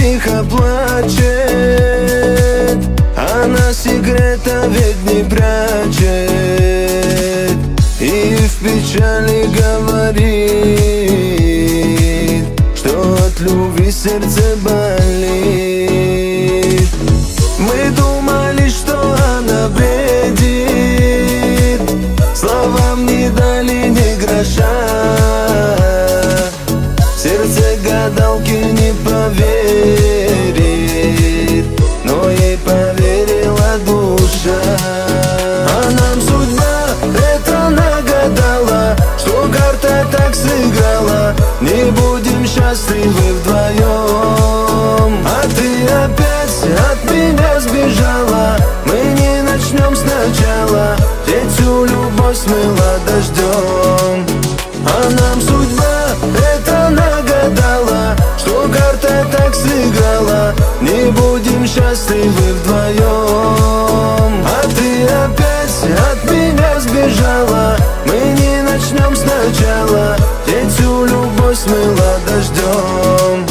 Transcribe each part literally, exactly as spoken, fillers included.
тихо плачет, она секрета ведь не прячет, и в печали говорит, что от любви сердце болит. Мы думали, что она бредит, словам не дали ни гроша. Сердце гадалки не поверит, но ей поверила душа. А нам судьба это нагадала, что карта так сыграла. Не будем счастливы вдвоем, а ты опять от меня сбежала. Мы не начнем сначала, ведь всю любовь смыла дождем. А нам судьба это нагадала, что карта так сыграла. Не будем счастливы вдвоем, а ты опять от меня сбежала. Мы не начнем сначала, ведь всю любовь смыла дождем.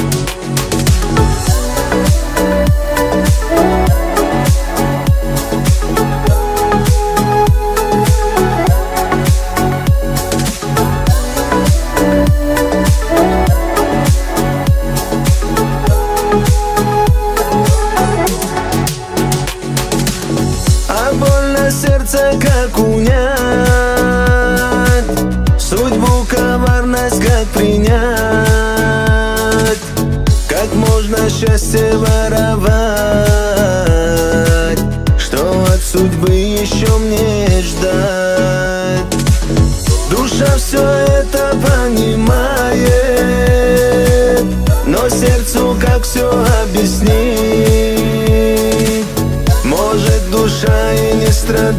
Сердце как унять, судьбу коварность как принять. Как можно счастье воровать, что от судьбы еще мне ждать? Душа все это понимает, но сердцу как все объяснить? Может, душа и не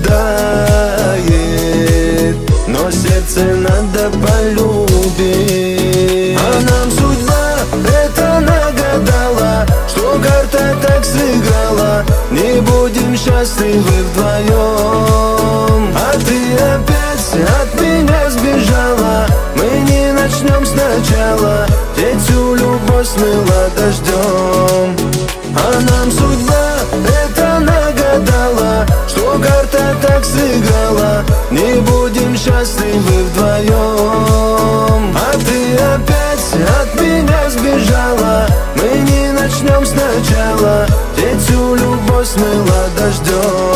страдает, но сердце надо полюбить. А нам судьба это нагадала, что карта так сыграла. Не будем счастливы вдвоем, а ты опять от меня сбежала. Мы не начнем сначала, ведь всю любовь смыла дождем. А нам судьба это нагадала, что карта так сыграла. Не будем счастливы вдвоем, а ты опять от меня сбежала. Мы не начнем сначала, ведь всю любовь смыла дождем.